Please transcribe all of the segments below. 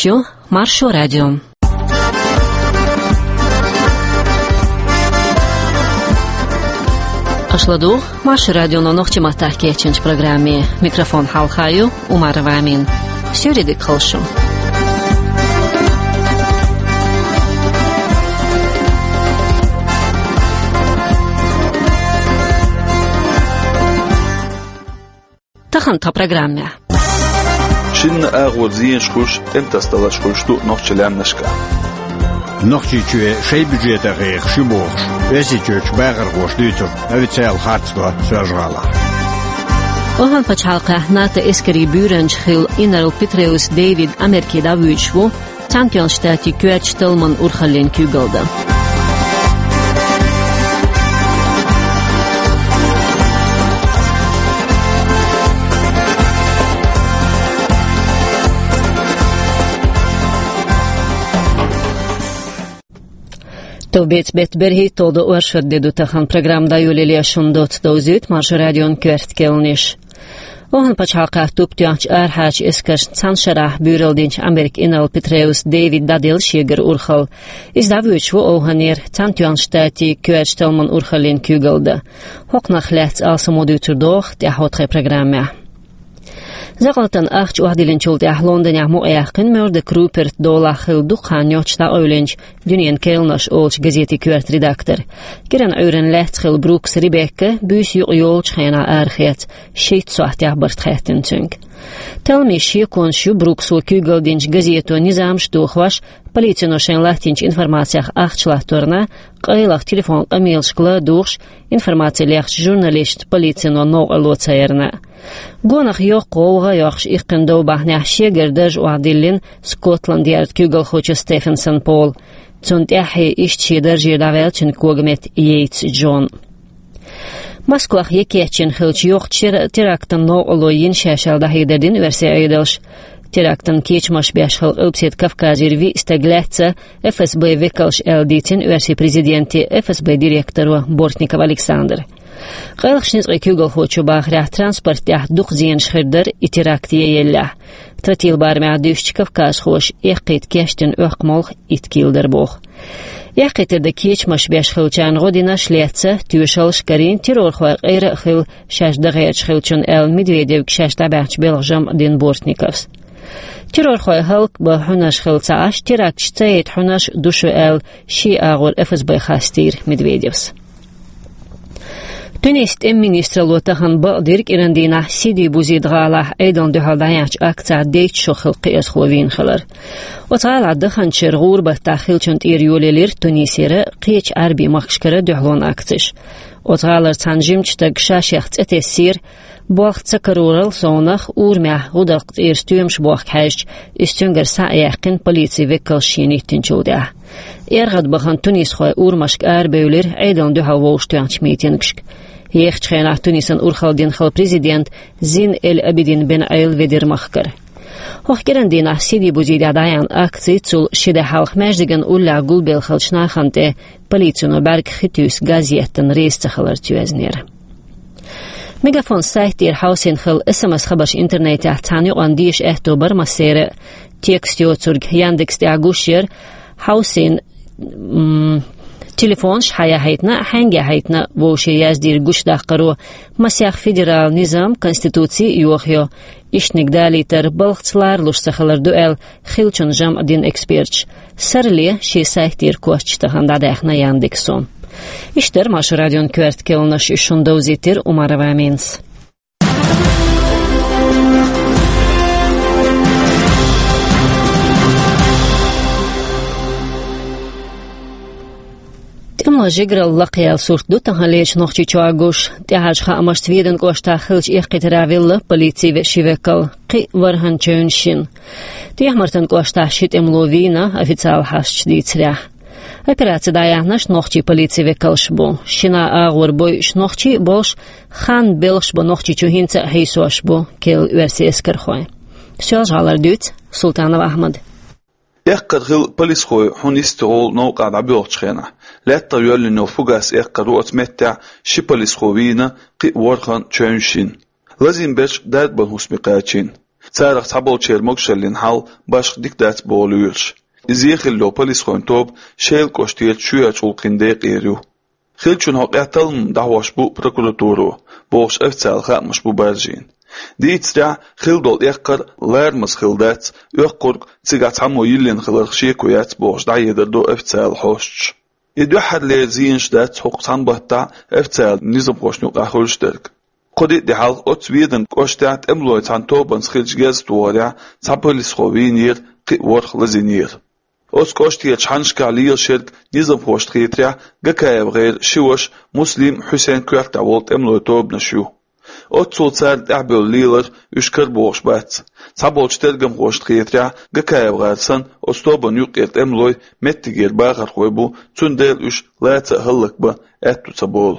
Şu Marşo Radyo. Ашладу Marşo Radyo'nun noqçimataki ikinci programı. Mikrofon halkayu Umar Vamin. Söyledik kalşu. Tahan ta programı. Şimdi ağırziyen şuş, entastala şuştu noqçilanışka. Noqçiçüye şey bücrete qeyq şu boğuş. Vesiçöç bağır qoş dütür. Övitel hartla sözgala. Ohan paçalqa NATO eskeri bürenç xil General Petraeus David Amerika'da vüçvu, Champion Stati Küerç Talman Urhallen kügıldı. Tobet berhi todo uarşad dedu tahan programda yoleliya şundot dozit Marşo Radyon küert kelniş. Ohan paçalqa tuptyanç arhaç eskaş sanşarah bürildinç Amerik General Petraeus David Dadil şeger urhal. İzdavüçvu ohanir Champion Stati Küerç Talman Urhallen kügıldı. Hoknaq lehts alsamodu turdoq dehotqe programma. Zaqaltan ağç uhdilin çoltah London'a muayaqın mörde Rupert Dola xildu qanyoçta öylenç dünyen kelnaş olç gazeti küert redaktor. Giren öğren lehts xil Brooks Rebecca büs yolç xena arxet şeit sohtah bartxetin tünk. Telmi şekon şu Brooks kügildinç gazeto nizam ştuxvaş Полицияно шенлахтинч информациях ахчлахторна, қайлах телефон қамилшқла дуғш, информация лехш журналист полицияно ноғалоцайырна. Гонах йоқ қоуға йоқш иққындау бахнях шегердаж уадиллин Скотланд ярд күгіл хоча Стефенсон Пол. Цунт яхи ишчидер жирдавелчин когмет Йейтс Джон. Москвах екечин хилч йоқ терактын ноғалойин шашалда хейдердин версия айдалш. Terактан keçmaş beşhal ılpset Kafkazirvi istaglatsa FSB vekalş elditin versi prezidenti FSB direktoru Bortnikov Aleksandr. Qalxşnizqi kügül hoçu baxrah transportah duqziyen şxirdir iteraktiye yellah. Tratil barmağ düşç Kafkaz hoş eqit keştin öqmolq itkildir boğ. Eqitirde keçmaş beşhalçan godina şletsa tüyşal şkarin terror xoq eyra xil şajdağıç xilçun el Medvedev kşashtabağç Belgijam din Bortnikovs. Terror xoy halk ba hunash xilsa ash terakt shtayt hunash dushu el shi ağır FSB xastir Medvedevs. Tunist ministra lotahan baldirk irandina sidi buzidgala aydan duhaldayaç akta deyt şu xilqi es xovin xalar. Otala dahan çerğur ba taxilçunt eryolelir Tunisere qiç arbi maxşkara duhlon aktish. Otgalar tanjimçta gşashaxt etesir Boğça karural sonaq urmah udaq erstüymş boğ hajj istünger sa'yaqin polisi vekalşini tinçoda. Ergad baxan Tunis xoy urmaşk arbeyler aydan duha voştyanç mitingşk. Yeğçxena Tunisan urxaldin xal prezident Zin el Abidin ben Ayl vedirmaqkar. Hoxgerandina sidi buzida dayan aktsiy çul şide halq məcdigan ulla gulbel xalçnaxante politsiyonu berg xitüs gazetin reisçaxalar tüezner. Megafon saytir hausin xil SMS xabaş internetah tani andiş ehtobar masere tekst yoturg Yandex diaguşer hausin telefon hayatna hangi hayatna voşe yazdir guşdaqaro masyax federal nizam konstitutsiya yoxyo işnigdaliter balqçlar luşsaxalar duel xilçun jam din expert sarli şi saytir koçtaxanda daxna Yandexon. İşler Marşo Radyon küert kelnaş şunda uzitir Umarova Mins. Temla jigral laqyal surtdu tahalech noqchi çoaguş tehajxa amaştviden qoşta xilç iqtiravilli polisi ve şivekal qi varhan çönshin. Tehmartan qoşta şit emlovina ofitsial hasç ditsrah. Operatsiya dayanış noqchi polisi vekalş bu. Şina ağır boy noqchi boş xan belx bu noqchi çuhinsa heysoş bu kel versi eskerxoy. Sözgalar düt Sultanov Ahmad. Eqqad xil polis xoy hunistol noqad abiyochxena. Latta yolino fugas eqqad otmetta shi polis xovina qi warxan çönshin. Lazim beş dad ban husmiqachin. Царах таболчер мокшелин хал башк диктат болуюш. Изехилло полис хонтоб шел коштиет шуя чулкинде qerю. Хилчун хақияталм даваш бу прокуратуру. Бош официал хатмаш бу баржин. Дийцра хилдол яққар лармас хилдат яққург цигат хамо йиллин хилар шекуят бош дайедердо официал хошч. Иду харле зиншдат хуқсан бахта официал низам хошну қахулштерг. Қоди дихал отвиден коштат эмлой цантобан схилчгез туаря цаполис ховинир қиворх лазинир. Os koştiye çanşka liyil şirk nizam hoştkiyetrya gakayev gayr şivoş Muslim Hüseyin Kürk davolt emloy tob nashu. Ot sultsar da'bül lilir üşkir boğuş bat. Sabolç tergim hoştkiyetrya gakayev gayrsan ostobun yuqert emloy mettigir bağır koybu tündel üş latsa hıllık bu ettu sabol.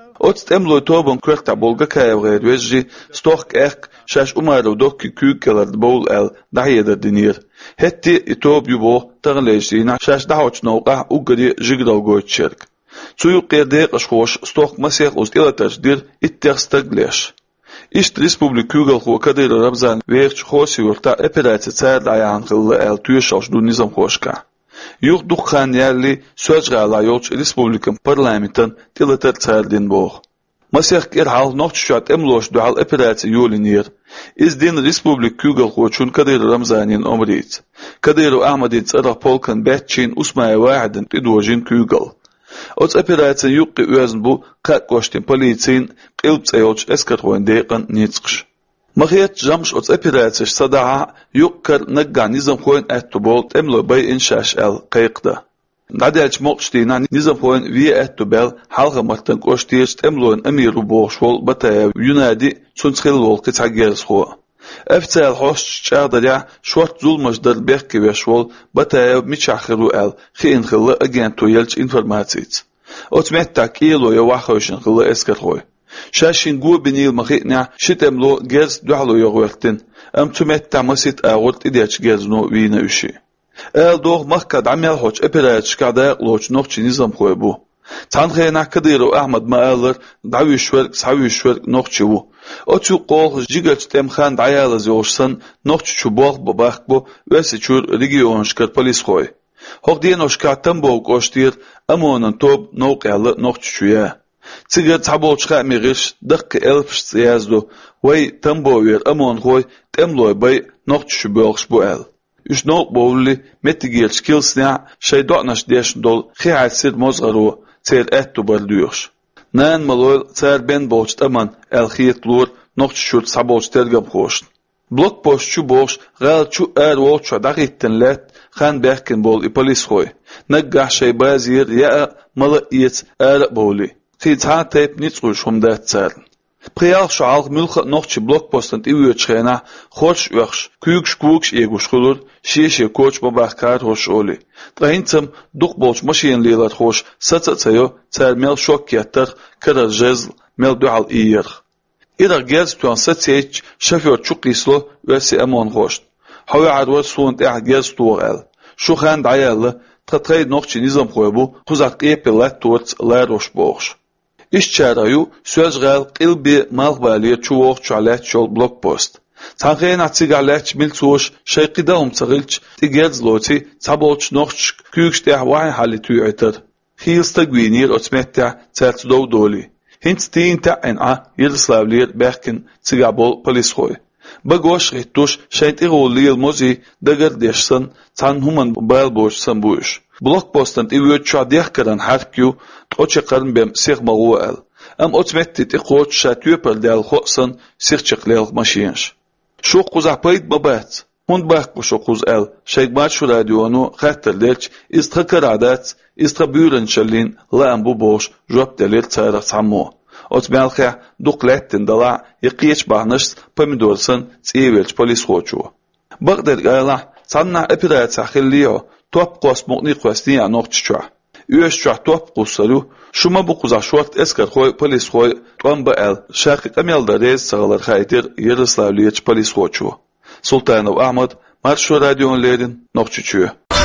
Ot emloy tobun Kürk davol gakayev gayr vejji stok ek şaş umarı dokki kükkeler bol el dahiyeder dinir. Hetti itob yubo tağlejina şaş dahoç noqa ugri jigdal goçerk. Suyu qerde qashxosh stok masih ustilatajdir ittexstaglesh. İşt Respublik Kügel xo kadir rabzan verch xosiyurta operatsiya tsad ayan qilli el tuyashdu nizam xoshka. Yuq duxan yerli sözgala yolç Respublikan parlamentin tilatar tsardin boğ. Masih qir hal noqçuşat emloş dual operatsiya yolinir. İzdin Respublik Kügel xoçun kadir ramzanin omrit. Kadiru Ahmedin tsara polkan betçin usmaya vaadin tidojin Kügel. Ots operatsiya yuqqi özün bu qaqqoştin politsin qilptsayolç eskarxoyn deyqan nitsqş. Mahiyat jamsh ots operatsiya sadaha yuqqar naggan nizam xoyn attubol emlo bay inshash el qayqda. Nadalch moqshtina nizam xoyn vi attubel halqa martan qoshtiyesh emloyn amiru boğşol bataya yunadi tsuntsxil volqi tagers xo. Официал хош чардая шорт zulmajдар бехки вешвол батая мичахру el хин хилла агенту елч информациц. Отметта кило я вахошин хилла эскерхой. Шашин губинил махитня шитемло герз дуало йогвертин. Ам туметта масит агурт идеч герзно вина уши. El dog mahkad amel hoç operats kada loç noqchi nizam xoybu. Tanxena kadiru Ahmed Maalar davishwerk savishwerk noqchiu. Otu qol jigaç temxan dayalaz yoşsan noqchi çubol babaq bu vesichur region şkar polis xoy. Hoqdien oşkatam bo qoştir amonan tob noqyalı noqchiya. Tsiga tabolchqa mirish daqq elfsh yazdu. Way tambover amon xoy temloy bay noqchi bolx bu el. Üç noq bowli metigel skillsna şeydonash deshdol xiatsir mozgaru Ser ettu balduyuş. Nan malol ser ben bolçt aman el xiyetlur noqç şurt sabolç tergam xoş. Blok postçu boş gal çu er volça daqitten let xan berkin bol polis xoy. Nagga şey bazir ya malı yet er boli. Xitha tep nitsruş humdat ser. Prial şal mülx noqç blok postant iwyçxena xoş uxş kuyukş kuyukş egushulur şeşe koç babakar hoş oli. Trahintsam duq bolç maşin lilat xoş satsayo termel şok yatar karar jez mel dual iyer. İra gez tuan satsech şoför çuqislo vesi amon xoş. Hawa adwa sunt gez tuğal. Şu xan dayalı tatray noqç nizam xoybu quzaq epelat torts laroş boğş. İşçarayu sözgal qilbi malbaliye çuvoq çalat çol blokpost. Tanxena tsigalat miltsuş şeyqida umtsagilç tigezloti sabolç noqç kükste haway halitu yitar. Xilsta gwinir otsmetta tsertdov doli. Hinstinta a Yugoslavlir berkin tsigabol polisxoy. Bagosh ritush şeytirolil mozi dagardeshsan tan human balboshsan buish. Blokpostan iwyotcha dehkaran harkyu oçaqarın bem sirmaruel. Am otsmetti tiqoch shatüpel del xosan sirchiqlel mashins. Şu quzapayt babat. Hund baqu şu quz el. Şeygmat şu radionu xatterdelch istkaradat istabüren chalin lam bu boş jop delir tsara sammo. Otsmelxa duqlettin dala yiqich bahnish pomidorsan tsivelch polis xochu. Bagder gala sanna operatsiya xilliyo top qosmoqni qosniya noqchicha. Üyeşçah top qussalu şuma bu quzaşwart eskar xoy polis xoy qamba el şaqi qamelda rez sağlar xaytir Yaroslavliyech polis xochu. Sultanov Ahmed Marsho radionlerin noqchichu.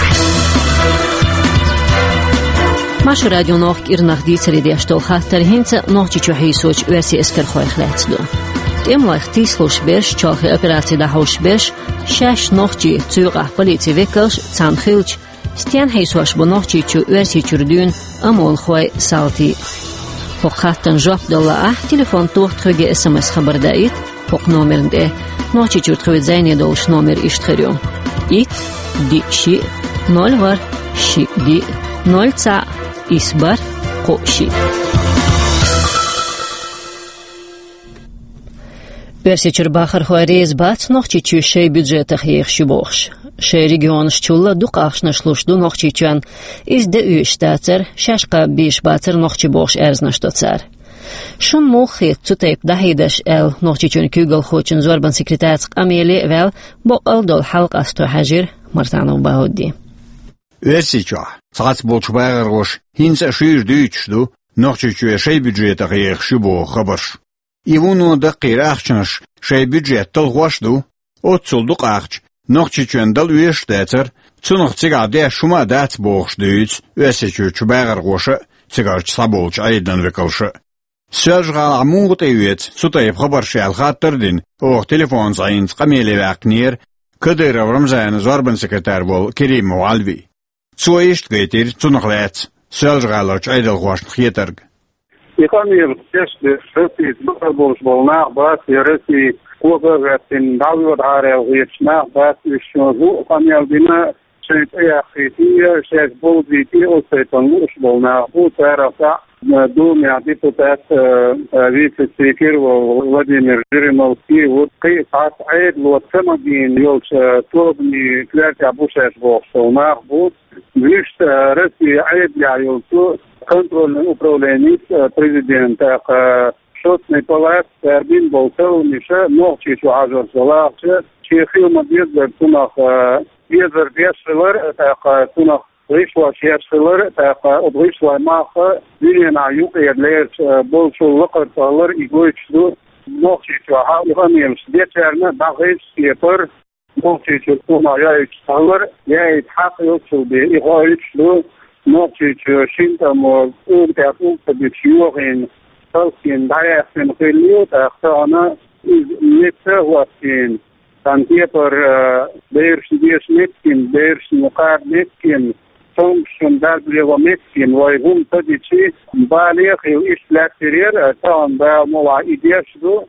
Marsho radio noq irnaq disri de shtol xatar hinsa noqchichu hisoch versi eskar xoy xlatsdu. املاخ تيسلوش بيش چاخي اپراتي دهوش بيش شش نوخجي تيوغا بوليتي ويكلش تسان خيلش ستيان حيسواش بنوخجي چو ورسي چردون امول خوي سالتي فوق خاتن جواب دولة تليفون توخت خوغي SMS خبر دايت فوق نومر ده نوخجي چرد خوي زيني دولش نومر اشتخريو ايت دي شي نول ور شي دي نول تا اسبر قوشي Versi Чербахар Хуарез бац нохчи чу шей бюджетах ех шубохш. Шей регион шчулла дукахшна шлушду нохчи чан из де штацер шашка биш бацер нохчи бохш эрзна штоцар. Шун мохит цутейп дахидаш эл нохчи чун кюгл хочен зорбан секретарск амели вел бо алдол халк асто хажир Мартанов Баудди. Versi чу сац болчбагар гош хинца шир дүйчду нохчи чу шей бюджетах ех шубох хабарш. Ивуну да қирахчнаш шей бюджет толгошду отсулдук ахч нохчи чөндал уештетер цунох цигаде шума дат бохшдуйц весечу чубагар гоша цигарч саболч айдан векалшы сөжгал амугут эвет сутайып хабаршы алхаттердин ох телефон сайынц камеле вакнер кадыров рамзан зорбан секретар бол Керим Алви цуешт гейтер цунохлец сөжгалоч айдал гош хетерг Икамир тесте сети баболш болнах бас ереси кугагатин давид харе уичнах бас ишозу камял дина шейт яхития шейт болдити осетон уш болнах бу тарафа думя депутат вице-спикер Владимир Жириновский вот кайфат айд лотсамагин ёлч тобни клятя бушеш болнах бу вишт Россия айд я ёлцу контрольный управленец президента шотный палат Эрбин Болтел Миша нохчи чуажар салахча чехил мадьезер тунах езер дешевер так тунах вышла шершевер так обвышла маха вилена юг едлерч болшул локарталар игойчду нохчи чуаха ихамем сдечерна багыш сепер нохчи чуна яич салар яит хақиотчу бе игойчду нохчи чушинтамо уртяку табичиорин Salkin dagen geleerd achterna is niet wat in dan keer beers netkin beers elkaar netkin soms daar blijven netkin wij hun tadici balig is laterer dan bij mola idees do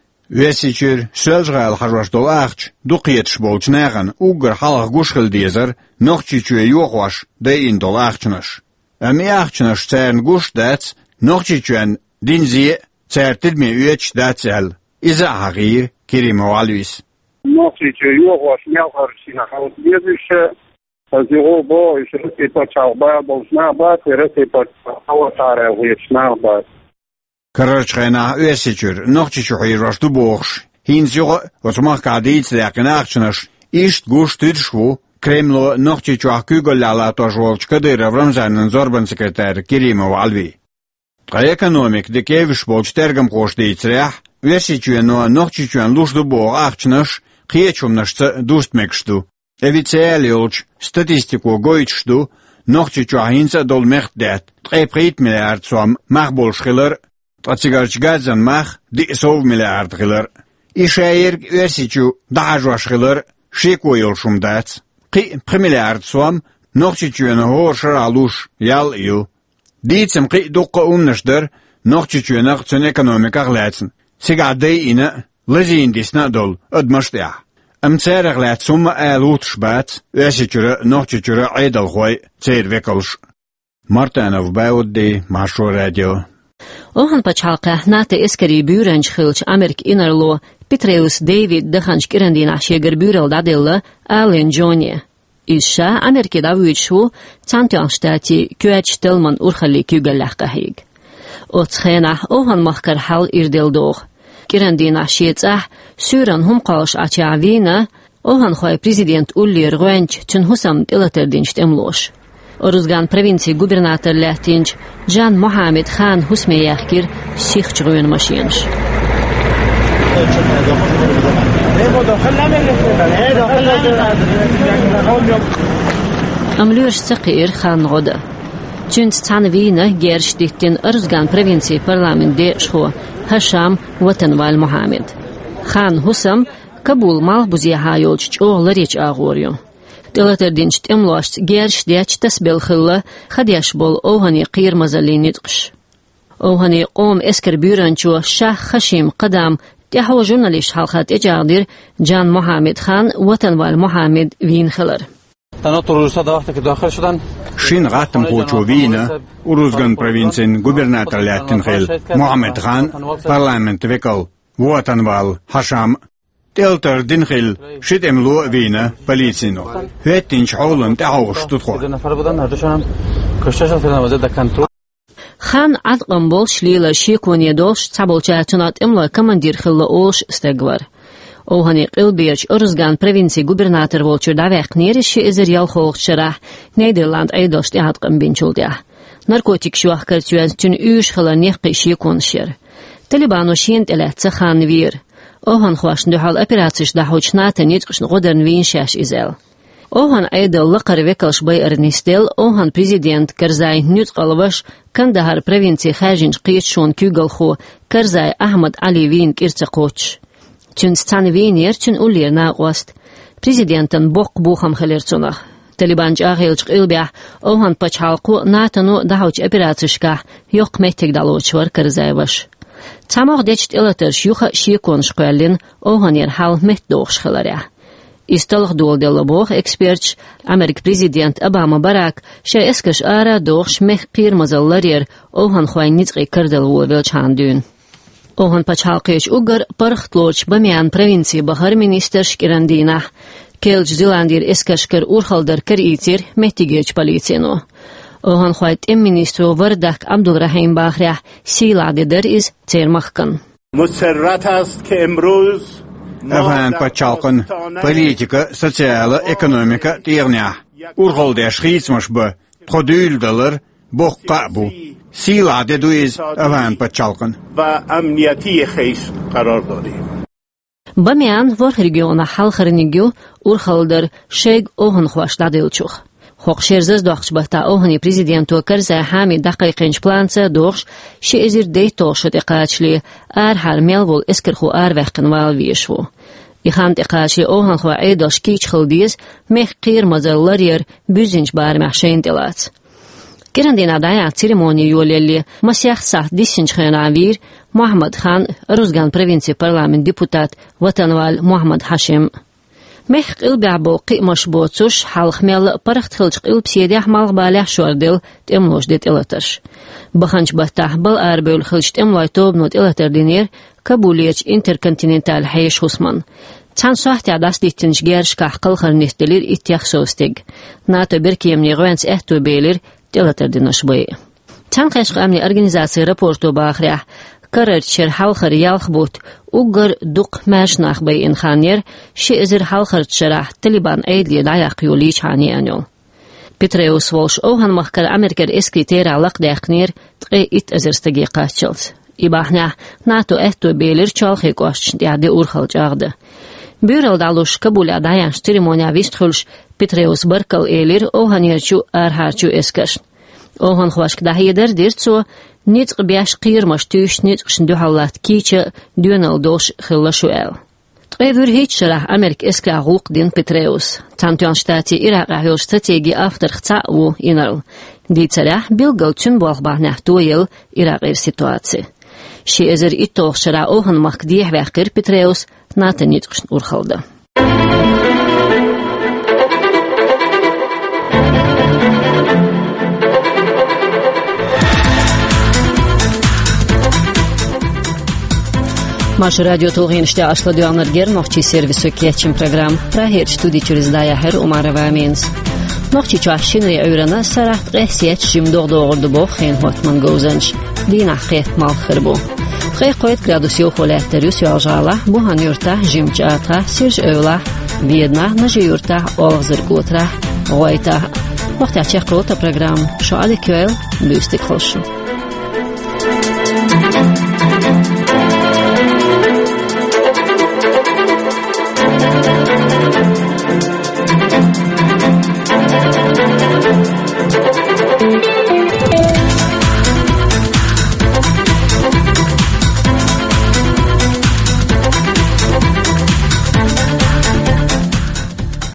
Весичер сөзгал харвашдол ахч дуқиетш болчнаган угр халах гушхилдезер нохчичуе йохваш дейин дол ахчнаш ами ахчнаш цern гушдац нохчичуен Dinzi certilme üyeç datsel iza hagir Kerim Alvis Нохчичу йохваш мялхаршина халдезише зero bo is pas chauba bolsna ba terese pas awatare uichna ba Karachena üyesiçür nохчичу hirashdu boğş hinzyo otmach kadit yaknachnash ist gushtitshvu Kremlo nохчичу akugolala tojvolchka der Ramzanın zorban sekreter Kerim Alvi Экономик декевиш болчтергам коштейцрях, весичуено нохчичуен лужду бо ахчнаш, киечумнашца дустмекшту. Эвицелиолч статистику гойчшту, нохчичуахинца долмехтдет, 3 миллиард сом махболшхилер, тацигарчгазан мах 10 миллиард хилер. Ишаерг весичу дажвашхилер, шикойолшумдац, 3 миллиард сом, нохчичуено хоршар алуш, ял ил. Дицем qi duqqa umnashdir noqchichuenaq tsun ekonomika glatsen sigadei ina lazindisna dol admashtia amtsaraq latsumma alutshbat wesichura noqchichura aidal khoy tservekalsh Martanov Bauddi Masho Radio Ohan pachalqa nate eskeri burench khilch Amerik inarlo Petreus David dakhanch kirandina sheger burel dadilla Allen Johnny İşe Amerika'da uyuşu Santiago Stati küçük Telman urxali kügellahqahig. Otxena ohan mahkar hal irdeldoq. Kirandina şietsah Süran humqaş açavina ohan xoy prezident Ullir Gwench tün husam ilaterdinç temloş. Oruzgan provinsi gubernator Lahtinch Jan Mohamed Khan Husmeyakir sixchgün maşinş. Amlur Saqir Khan Goda. Tünt tanvina gerşdiktin Arzgan provinsi parlamenti şo Hasham Vatanval Mohamed. Хан Хусам Кабул мал бузиха йолч оғлы реч ағорю. Делатердинч темлашт герш деч тасбелхилла хадяш бол оғани қиырмазали нитқш. Оғани қом эскер бюранчу шах хашим қадам تحو جورناليست حلقات اجاردير جان محمد خان وطنوال محمد وين خلر شين غاتم خوچو وينا اروزغن провинцин губернаторлятын хел محمد خان парламент векал وطنوال حشام تلتر دين خل شد املو وينا полицину هتنش حولن تعوش تدخل خان عدقم بول شليلا شيكون يدوش تابولچاتونات املا командир خلا اوش استگور. اوهانی قلبیرچ ارزگان провинции губернатор волчur давекнериши изерял хоğçara Nederland aydoşti عدقم binçuldia. Narkotik şuaq kartüyaz tün üş xala neqi şikon şer. Talibano şient elatsa xan vir. Ohan xwaşndu hal operatsiş dahoçnata netqşn godern vinşaş izel. Ohan aydal laqar vekalş bay ernistel ohan prezident Karzai nutqalvaş Kandahar провинции xajinç qiyçşon kügalxo Karzai Ahmad Ali vin kirtsaqoç. Tün stan viner tün ullerna qost. Prezidentin boq buxam xalertsonaq. Talibanç ağelç ilbah ohan paçhalqu natanu dahoç operatsişka yoq metek daloçvar Karzaivaş. Tamaq decht elater şuxa şikonş qallin ohan yer hal metdox xalara. Исталх долдела бог эксперт Америк президент Обама Барак ше эскеш ара дохш мех qirmazallaryer ohan xwaynitqi kardal welchhandün. Ohan pachhalqish ugar parxtloch bamian провинции bahar minister shkirandina kelj zilandir eskashkar urxaldar karitir mehtigech policino. Ohan xwayt ministro Vardak Abdulrahim Bahrah siladider iz termahkan. مسرت است که امروز Афан пачалкын политика, социала, экономика тирня. Урголде шхицмаш ба продюлдалар боққа бу. Сила дедуиз афан пачалкын. و امنیتی خیش قرار داریم. Bamian vor regiona halxarnigyu urxaldar sheg ohn xwashtadilchuch. Xoq sherzaz doqchbata ohni prezidentu Karzai hami daqiqinch plansa doqsh she ezir deytoshit iqachli ar har melvol eskerxu ar vaqin valvieshu. Ihant iqachli ohn xwa aydosh kich khildiz meh qirmazallar yer büzinch bar mahshentelat. Kirandina daya ceremoniya yolelli masyax saht disinch khanavir Muhammad Khan Ruzgan provinsiya parlament deputat Vatanval Muhammad Hashim. Meh qilba bo qimash botsush halxmel paraxtxilch qilb siyadih malgbalih shordil temlojdet elatash. Baxanch batah bal arbel xilcht emlaytob not elaterdiner Kabuliyach interkontinental hayish husman. Tan sahti adasditinch gershkah qilxarnestelir ityax sostig. NATO berkiyemni gvens ehto belir elaterdinash bay. Tan qashq amni organizatsiya raporto baxrah Kararcher halxar yalxbut ugar duq mashnaq bay inxaner shi izir halxar tşarah Taliban aydli dayaq yoliç hani anol. Petreus Walsh ohan mahkar Amerikar eskritera laqdaqnir tqi it azirstagi qaçils. İbahna NATO ehto belir çalxi qoşç diade urxalcaqdı. Büral dalush Kabula dayan ceremoniya vistxulsh Petreus barkal elir ohan yerchu arharchu eskash. Ohan xwaşk dahider dirtso Nitq biash qirmash tush nitq shndu halat kicha dünal dosh khillashuel. Tqevur hiç şarah Amerik eskra gulq din Petreus. Tantuan shtati Irak ahil strategi after xta'u inarl. Ditsarah bilgal tün bolgbah toyel Irak situatsi. Shi ezer ittoq shara ohan makdih vaqir Petreus nata nitq urxalda. Маш радио Толгинште ашла дуанаргер нохчи сервису кетчим программ. Прахер студи через даяхер Умарова Аминс. Нохчи чашины öğrene saraht qəhsiyyət jim doğdu bu xen hotman gozanç. Dina qət mal xırbu. Qət gradusyo xolətləri suyalжала bu hanırta jimçata sirj övla Viedna najyurta olğzır qotra qoyta. Вaqt açıq qota program. Şu adı köl büstik xolşun.